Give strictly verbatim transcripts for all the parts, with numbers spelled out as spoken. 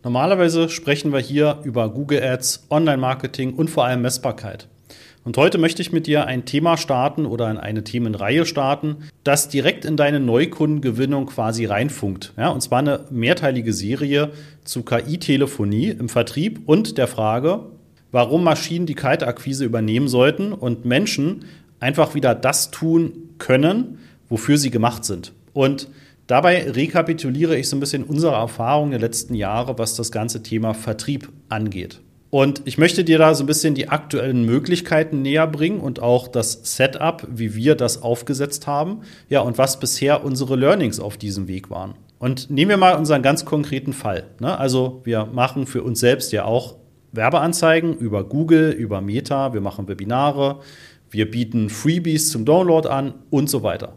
Normalerweise sprechen wir hier über Google Ads, Online-Marketing und vor allem Messbarkeit. Und heute möchte ich mit dir ein Thema starten oder in eine Themenreihe starten, das direkt in deine Neukundengewinnung quasi reinfunkt. Ja, und zwar eine mehrteilige Serie zu K I-Telefonie im Vertrieb und der Frage, warum Maschinen die Kaltakquise übernehmen sollten und Menschen einfach wieder das tun können, wofür sie gemacht sind. Und dabei rekapituliere ich so ein bisschen unsere Erfahrungen der letzten Jahre, was das ganze Thema Vertrieb angeht. Und ich möchte dir da so ein bisschen die aktuellen Möglichkeiten näher bringen und auch das Setup, wie wir das aufgesetzt haben, ja, und was bisher unsere Learnings auf diesem Weg waren. Und nehmen wir mal unseren ganz konkreten Fall. Ne? Also wir machen für uns selbst ja auch Werbeanzeigen über Google, über Meta, wir machen Webinare, wir bieten Freebies zum Download an und so weiter.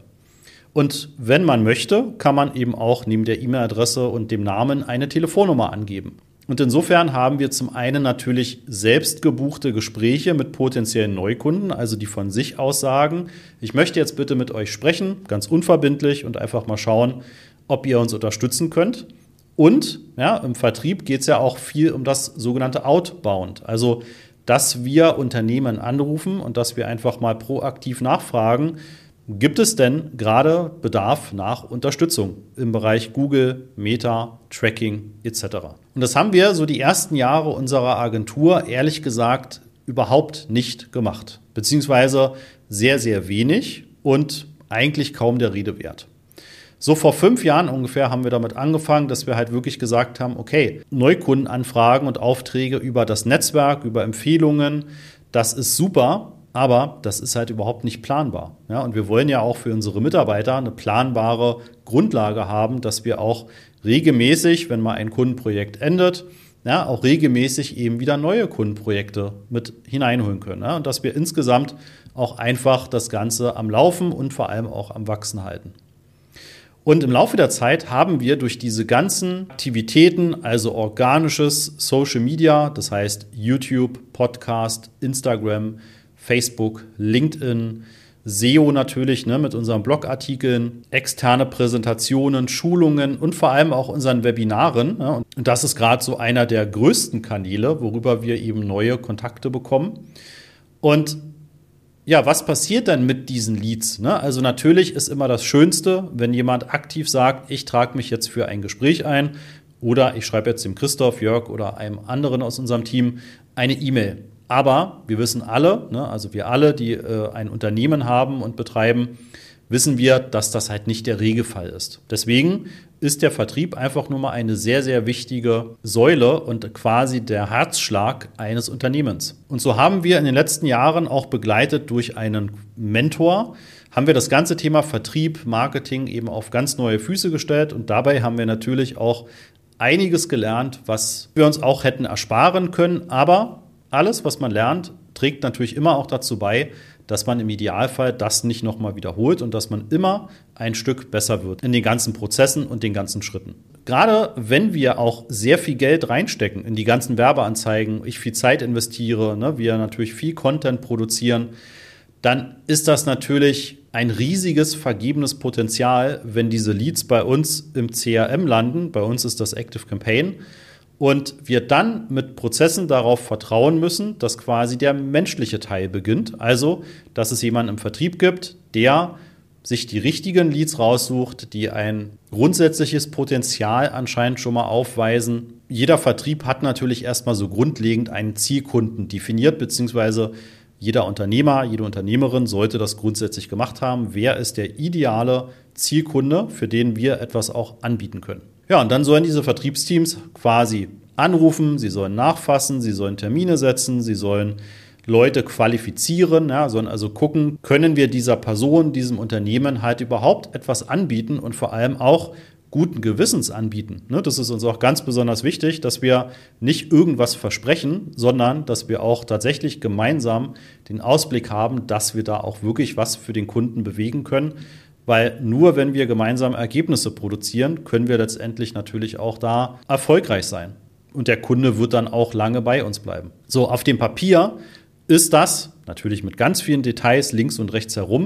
Und wenn man möchte, kann man eben auch neben der E-Mail-Adresse und dem Namen eine Telefonnummer angeben. Und insofern haben wir zum einen natürlich selbst gebuchte Gespräche mit potenziellen Neukunden, also die von sich aus sagen, ich möchte jetzt bitte mit euch sprechen, ganz unverbindlich und einfach mal schauen, ob ihr uns unterstützen könnt. Und ja, im Vertrieb geht es ja auch viel um das sogenannte Outbound, also dass wir Unternehmen anrufen und dass wir einfach mal proaktiv nachfragen, gibt es denn gerade Bedarf nach Unterstützung im Bereich Google, Meta, Tracking et cetera? Und das haben wir so die ersten Jahre unserer Agentur ehrlich gesagt überhaupt nicht gemacht, beziehungsweise sehr, sehr wenig und eigentlich kaum der Rede wert. So vor fünf Jahren ungefähr haben wir damit angefangen, dass wir halt wirklich gesagt haben, okay, Neukundenanfragen und Aufträge über das Netzwerk, über Empfehlungen, das ist super. Aber das ist halt überhaupt nicht planbar. Ja, und wir wollen ja auch für unsere Mitarbeiter eine planbare Grundlage haben, dass wir auch regelmäßig, wenn mal ein Kundenprojekt endet, ja, auch regelmäßig eben wieder neue Kundenprojekte mit hineinholen können. Ja, und dass wir insgesamt auch einfach das Ganze am Laufen und vor allem auch am Wachsen halten. Und im Laufe der Zeit haben wir durch diese ganzen Aktivitäten, also organisches Social Media, das heißt YouTube, Podcast, Instagram, Facebook, LinkedIn, S E O natürlich, ne, mit unseren Blogartikeln, externe Präsentationen, Schulungen und vor allem auch unseren Webinaren. Ja, und das ist gerade so einer der größten Kanäle, worüber wir eben neue Kontakte bekommen. Und ja, was passiert dann mit diesen Leads? Ne? Also natürlich ist immer das Schönste, wenn jemand aktiv sagt, ich trage mich jetzt für ein Gespräch ein oder ich schreibe jetzt dem Christoph, Jörg oder einem anderen aus unserem Team eine E-Mail. Aber wir wissen alle, ne, also wir alle, die äh, ein Unternehmen haben und betreiben, wissen wir, dass das halt nicht der Regelfall ist. Deswegen ist der Vertrieb einfach nur mal eine sehr, sehr wichtige Säule und quasi der Herzschlag eines Unternehmens. Und so haben wir in den letzten Jahren auch begleitet durch einen Mentor, haben wir das ganze Thema Vertrieb, Marketing eben auf ganz neue Füße gestellt. Und dabei haben wir natürlich auch einiges gelernt, was wir uns auch hätten ersparen können. Aber alles, was man lernt, trägt natürlich immer auch dazu bei, dass man im Idealfall das nicht nochmal wiederholt und dass man immer ein Stück besser wird in den ganzen Prozessen und den ganzen Schritten. Gerade wenn wir auch sehr viel Geld reinstecken in die ganzen Werbeanzeigen, ich viel Zeit investiere, ne, wir natürlich viel Content produzieren, dann ist das natürlich ein riesiges vergebenes Potenzial, wenn diese Leads bei uns im C R M landen. Bei uns ist das Active Campaign. Und wir dann mit Prozessen darauf vertrauen müssen, dass quasi der menschliche Teil beginnt. Also, dass es jemanden im Vertrieb gibt, der sich die richtigen Leads raussucht, die ein grundsätzliches Potenzial anscheinend schon mal aufweisen. Jeder Vertrieb hat natürlich erstmal so grundlegend einen Zielkunden definiert, beziehungsweise jeder Unternehmer, jede Unternehmerin sollte das grundsätzlich gemacht haben. Wer ist der ideale Zielkunde, für den wir etwas auch anbieten können? Ja, und dann sollen diese Vertriebsteams quasi anrufen, sie sollen nachfassen, sie sollen Termine setzen, sie sollen Leute qualifizieren, ja, sollen also gucken, können wir dieser Person, diesem Unternehmen halt überhaupt etwas anbieten und vor allem auch guten Gewissens anbieten. Ne, das ist uns auch ganz besonders wichtig, dass wir nicht irgendwas versprechen, sondern dass wir auch tatsächlich gemeinsam den Ausblick haben, dass wir da auch wirklich was für den Kunden bewegen können. Weil nur wenn wir gemeinsam Ergebnisse produzieren, können wir letztendlich natürlich auch da erfolgreich sein. Und der Kunde wird dann auch lange bei uns bleiben. So, auf dem Papier ist das natürlich mit ganz vielen Details links und rechts herum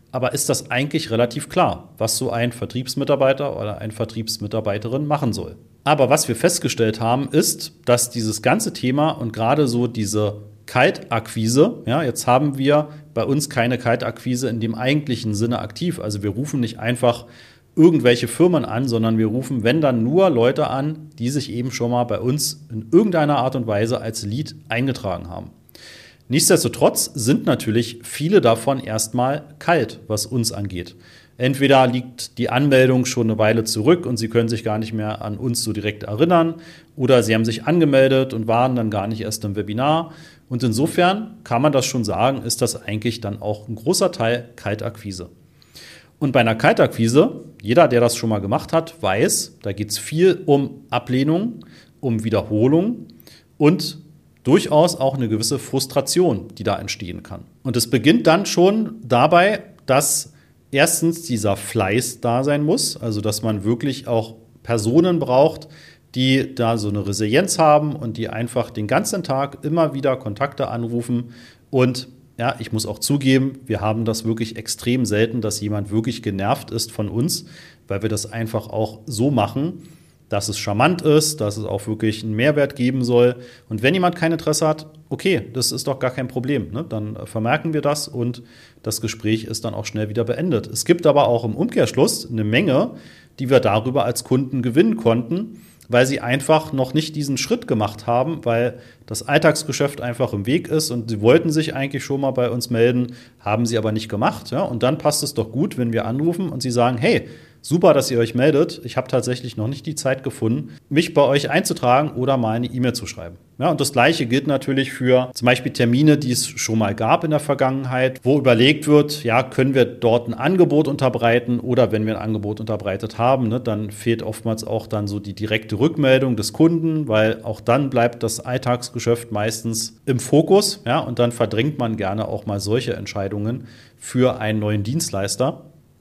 aber ist das eigentlich relativ klar, was so ein Vertriebsmitarbeiter oder eine Vertriebsmitarbeiterin machen soll. Aber was wir festgestellt haben, ist, dass dieses ganze Thema und gerade so diese Kaltakquise, ja, jetzt haben wir bei uns keine Kaltakquise in dem eigentlichen Sinne aktiv. Also wir rufen nicht einfach irgendwelche Firmen an, sondern wir rufen, wenn dann, nur Leute an, die sich eben schon mal bei uns in irgendeiner Art und Weise als Lead eingetragen haben. Nichtsdestotrotz sind natürlich viele davon erstmal kalt, was uns angeht. Entweder liegt die Anmeldung schon eine Weile zurück und Sie können sich gar nicht mehr an uns so direkt erinnern, oder Sie haben sich angemeldet und waren dann gar nicht erst im Webinar. Und insofern kann man das schon sagen, ist das eigentlich dann auch ein großer Teil Kaltakquise. Und bei einer Kaltakquise, jeder, der das schon mal gemacht hat, weiß, da geht es viel um Ablehnung, um Wiederholung und durchaus auch eine gewisse Frustration, die da entstehen kann. Und es beginnt dann schon dabei, dass erstens dieser Fleiß da sein muss, also dass man wirklich auch Personen braucht, die da so eine Resilienz haben und die einfach den ganzen Tag immer wieder Kontakte anrufen. Und ja, ich muss auch zugeben, wir haben das wirklich extrem selten, dass jemand wirklich genervt ist von uns, weil wir das einfach auch so machen, dass es charmant ist, dass es auch wirklich einen Mehrwert geben soll. Und wenn jemand kein Interesse hat, okay, das ist doch gar kein Problem, ne? Dann vermerken wir das und das Gespräch ist dann auch schnell wieder beendet. Es gibt aber auch im Umkehrschluss eine Menge, die wir darüber als Kunden gewinnen konnten, weil sie einfach noch nicht diesen Schritt gemacht haben, weil das Alltagsgeschäft einfach im Weg ist und sie wollten sich eigentlich schon mal bei uns melden, haben sie aber nicht gemacht. Ja? Und dann passt es doch gut, wenn wir anrufen und sie sagen, hey, super, dass ihr euch meldet. Ich habe tatsächlich noch nicht die Zeit gefunden, mich bei euch einzutragen oder mal eine E-Mail zu schreiben. Ja, und das Gleiche gilt natürlich für zum Beispiel Termine, die es schon mal gab in der Vergangenheit, wo überlegt wird, ja, können wir dort ein Angebot unterbreiten, oder wenn wir ein Angebot unterbreitet haben, ne, dann fehlt oftmals auch dann so die direkte Rückmeldung des Kunden, weil auch dann bleibt das Alltagsgeschäft meistens im Fokus, ja, und dann verdrängt man gerne auch mal solche Entscheidungen für einen neuen Dienstleister.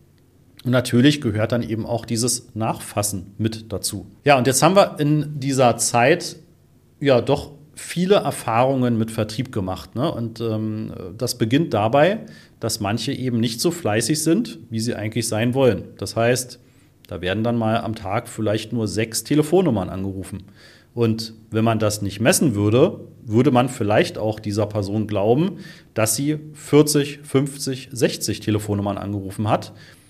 Und natürlich gehört dann eben auch dieses Nachfassen mit dazu. Ja, und jetzt haben wir in dieser Zeit ja doch viele Erfahrungen mit Vertrieb gemacht, ne? Und ähm, das beginnt dabei, dass manche eben nicht so fleißig sind, wie sie eigentlich sein wollen. Das heißt, da werden dann mal am Tag vielleicht nur sechs Telefonnummern angerufen. Und wenn man das nicht messen würde, würde man vielleicht auch dieser Person glauben, dass sie vierzig, fünfzig, sechzig Telefonnummern angerufen hat.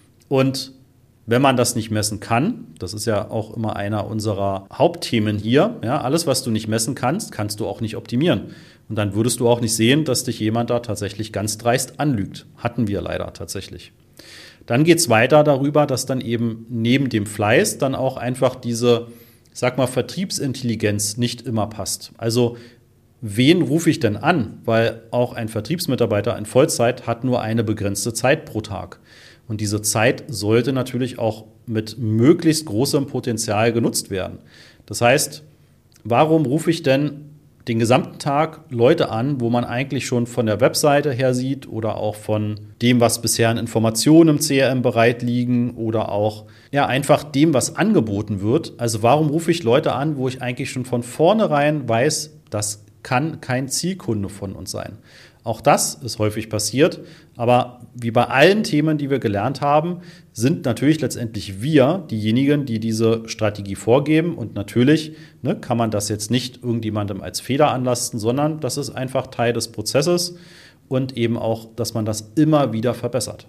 Und wenn man das nicht messen kann, das ist ja auch immer einer unserer Hauptthemen hier, ja, alles, was du nicht messen kannst, kannst du auch nicht optimieren. Und dann würdest du auch nicht sehen, dass dich jemand da tatsächlich ganz dreist anlügt. Hatten wir leider tatsächlich. Dann geht es weiter darüber, dass dann eben neben dem Fleiß dann auch einfach diese, ich sag mal, Vertriebsintelligenz nicht immer passt. Also wen rufe ich denn an? Weil auch ein Vertriebsmitarbeiter in Vollzeit hat nur eine begrenzte Zeit pro Tag. Und diese Zeit sollte natürlich auch mit möglichst großem Potenzial genutzt werden. Das heißt, warum rufe ich denn den gesamten Tag Leute an, wo man eigentlich schon von der Webseite her sieht oder auch von dem, was bisher an Informationen im C R M bereit liegen oder auch ja, einfach dem, was angeboten wird. Also warum rufe ich Leute an, wo ich eigentlich schon von vornherein weiß, das kann kein Zielkunde von uns sein. Auch das ist häufig passiert, aber wie bei allen Themen, die wir gelernt haben, sind natürlich letztendlich wir diejenigen, die diese Strategie vorgeben. Und natürlich ne, kann man das jetzt nicht irgendjemandem als Fehler anlasten, sondern das ist einfach Teil des Prozesses und eben auch, dass man das immer wieder verbessert.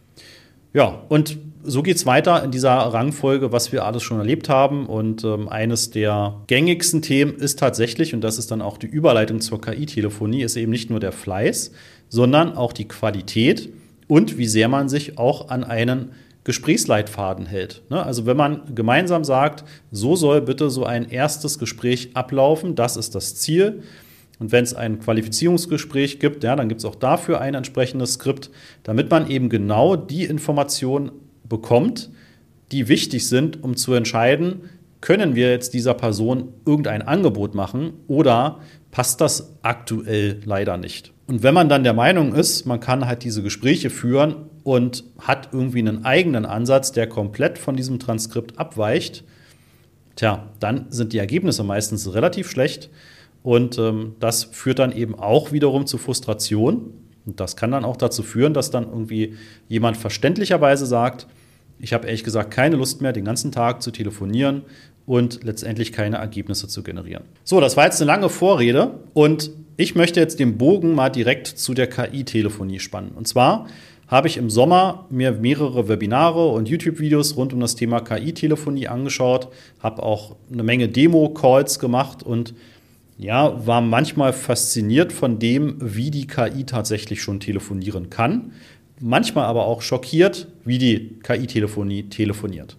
Ja, und so geht es weiter in dieser Rangfolge, was wir alles schon erlebt haben. Und ähm, eines der gängigsten Themen ist tatsächlich, und das ist dann auch die Überleitung zur K I-Telefonie, ist eben nicht nur der Fleiß, sondern auch die Qualität und wie sehr man sich auch an einen Gesprächsleitfaden hält. Ne? Also wenn man gemeinsam sagt, so soll bitte so ein erstes Gespräch ablaufen, das ist das Ziel. Und wenn es ein Qualifizierungsgespräch gibt, ja, dann gibt es auch dafür ein entsprechendes Skript, damit man eben genau die Informationen bekommt, die wichtig sind, um zu entscheiden, können wir jetzt dieser Person irgendein Angebot machen oder passt das aktuell leider nicht. Und wenn man dann der Meinung ist, man kann halt diese Gespräche führen und hat irgendwie einen eigenen Ansatz, der komplett von diesem Transkript abweicht, tja, dann sind die Ergebnisse meistens relativ schlecht und ähm, das führt dann eben auch wiederum zu Frustration. Und das kann dann auch dazu führen, dass dann irgendwie jemand verständlicherweise sagt, ich habe ehrlich gesagt keine Lust mehr, den ganzen Tag zu telefonieren und letztendlich keine Ergebnisse zu generieren. So, das war jetzt eine lange Vorrede und ich möchte jetzt den Bogen mal direkt zu der K I-Telefonie spannen. Und zwar habe ich im Sommer mir mehrere Webinare und YouTube-Videos rund um das Thema K I-Telefonie angeschaut, habe auch eine Menge Demo-Calls gemacht und ja, war manchmal fasziniert von dem, wie die K I tatsächlich schon telefonieren kann. Manchmal aber auch schockiert, wie die K I-Telefonie telefoniert.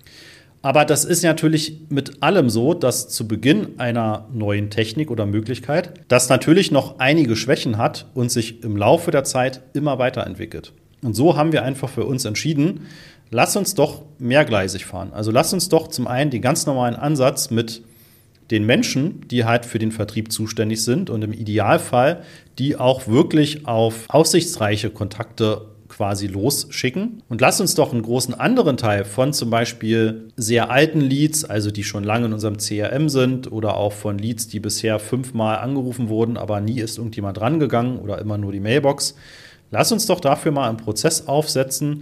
Aber das ist natürlich mit allem so, dass zu Beginn einer neuen Technik oder Möglichkeit das natürlich noch einige Schwächen hat und sich im Laufe der Zeit immer weiterentwickelt. Und so haben wir einfach für uns entschieden, lass uns doch mehrgleisig fahren. Also lass uns doch zum einen den ganz normalen Ansatz mit den Menschen, die halt für den Vertrieb zuständig sind und im Idealfall die auch wirklich auf aussichtsreiche Kontakte quasi losschicken. Und lass uns doch einen großen anderen Teil von zum Beispiel sehr alten Leads, also die schon lange in unserem C R M sind oder auch von Leads, die bisher fünfmal angerufen wurden, aber nie ist irgendjemand rangegangen oder immer nur die Mailbox. Lass uns doch dafür mal einen Prozess aufsetzen,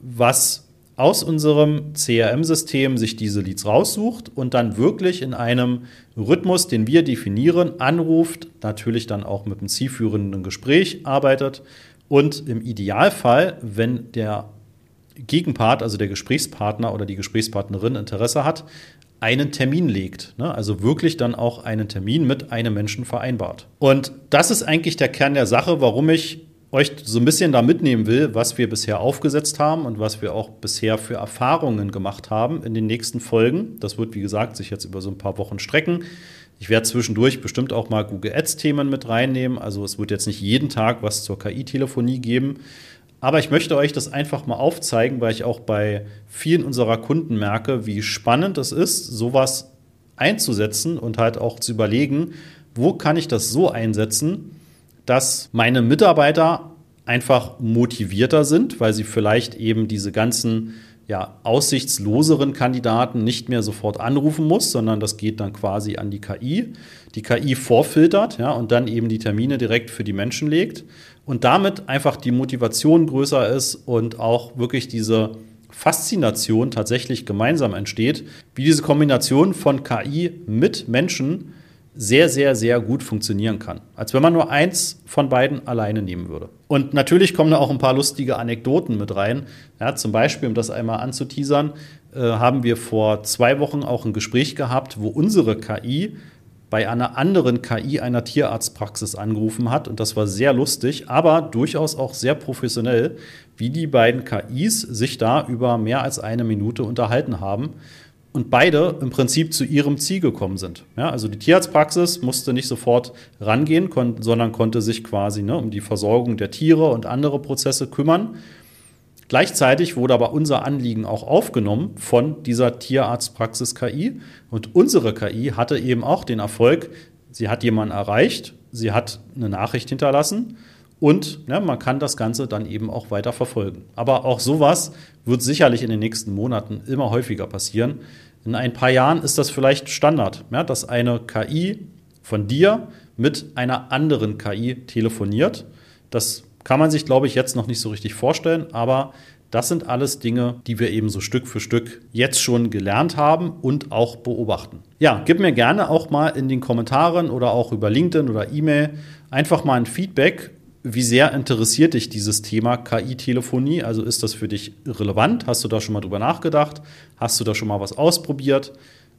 was aus unserem C R M-System sich diese Leads raussucht und dann wirklich in einem Rhythmus, den wir definieren, anruft, natürlich dann auch mit einem zielführenden Gespräch arbeitet und im Idealfall, wenn der Gegenpart, also der Gesprächspartner oder die Gesprächspartnerin Interesse hat, einen Termin legt, ne? Also wirklich dann auch einen Termin mit einem Menschen vereinbart. Und das ist eigentlich der Kern der Sache, warum ich euch so ein bisschen da mitnehmen will, was wir bisher aufgesetzt haben und was wir auch bisher für Erfahrungen gemacht haben in den nächsten Folgen. Das wird, wie gesagt, sich jetzt über so ein paar Wochen strecken. Ich werde zwischendurch bestimmt auch mal Google Ads-Themen mit reinnehmen. Also es wird jetzt nicht jeden Tag was zur K I-Telefonie geben. Aber ich möchte euch das einfach mal aufzeigen, weil ich auch bei vielen unserer Kunden merke, wie spannend es ist, sowas einzusetzen und halt auch zu überlegen, wo kann ich das so einsetzen, dass meine Mitarbeiter einfach motivierter sind, weil sie vielleicht eben diese ganzen ja, aussichtsloseren Kandidaten nicht mehr sofort anrufen muss, sondern das geht dann quasi an die K I. Die K I vorfiltert, ja, und dann eben die Termine direkt für die Menschen legt und damit einfach die Motivation größer ist und auch wirklich diese Faszination tatsächlich gemeinsam entsteht, wie diese Kombination von K I mit Menschen sehr, sehr, sehr gut funktionieren kann. Als wenn man nur eins von beiden alleine nehmen würde. Und natürlich kommen da auch ein paar lustige Anekdoten mit rein. Ja, zum Beispiel, um das einmal anzuteasern, äh, haben wir vor zwei Wochen auch ein Gespräch gehabt, wo unsere K I bei einer anderen K I einer Tierarztpraxis angerufen hat. Und das war sehr lustig, aber durchaus auch sehr professionell, wie die beiden K Is sich da über mehr als eine Minute unterhalten haben. Und beide im Prinzip zu ihrem Ziel gekommen sind. Ja, also die Tierarztpraxis musste nicht sofort rangehen, kon- sondern konnte sich quasi ne, um die Versorgung der Tiere und andere Prozesse kümmern. Gleichzeitig wurde aber unser Anliegen auch aufgenommen von dieser Tierarztpraxis K I. Und unsere K I hatte eben auch den Erfolg, sie hat jemanden erreicht, sie hat eine Nachricht hinterlassen. Und ja, man kann das Ganze dann eben auch weiter verfolgen. Aber auch sowas wird sicherlich in den nächsten Monaten immer häufiger passieren. In ein paar Jahren ist das vielleicht Standard, ja, dass eine K I von dir mit einer anderen K I telefoniert. Das kann man sich, glaube ich, jetzt noch nicht so richtig vorstellen. Aber das sind alles Dinge, die wir eben so Stück für Stück jetzt schon gelernt haben und auch beobachten. Ja, gib mir gerne auch mal in den Kommentaren oder auch über LinkedIn oder E-Mail einfach mal ein Feedback. Wie sehr interessiert dich dieses Thema K I-Telefonie? Also ist das für dich relevant? Hast du da schon mal drüber nachgedacht? Hast du da schon mal was ausprobiert?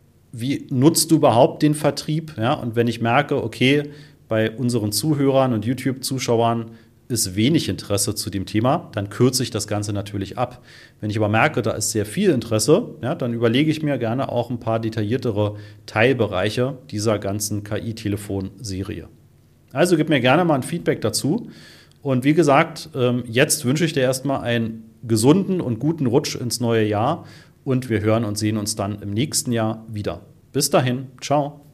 Wie nutzt du überhaupt den Vertrieb? Ja, und wenn ich merke, okay, bei unseren Zuhörern und YouTube-Zuschauern ist wenig Interesse zu dem Thema, dann kürze ich das Ganze natürlich ab. Wenn ich aber merke, da ist sehr viel Interesse, ja, dann überlege ich mir gerne auch ein paar detailliertere Teilbereiche dieser ganzen K I-Telefon-Serie. Also gib mir gerne mal ein Feedback dazu. Und wie gesagt, jetzt wünsche ich dir erstmal einen gesunden und guten Rutsch ins neue Jahr. Und wir hören und sehen uns dann im nächsten Jahr wieder. Bis dahin, ciao.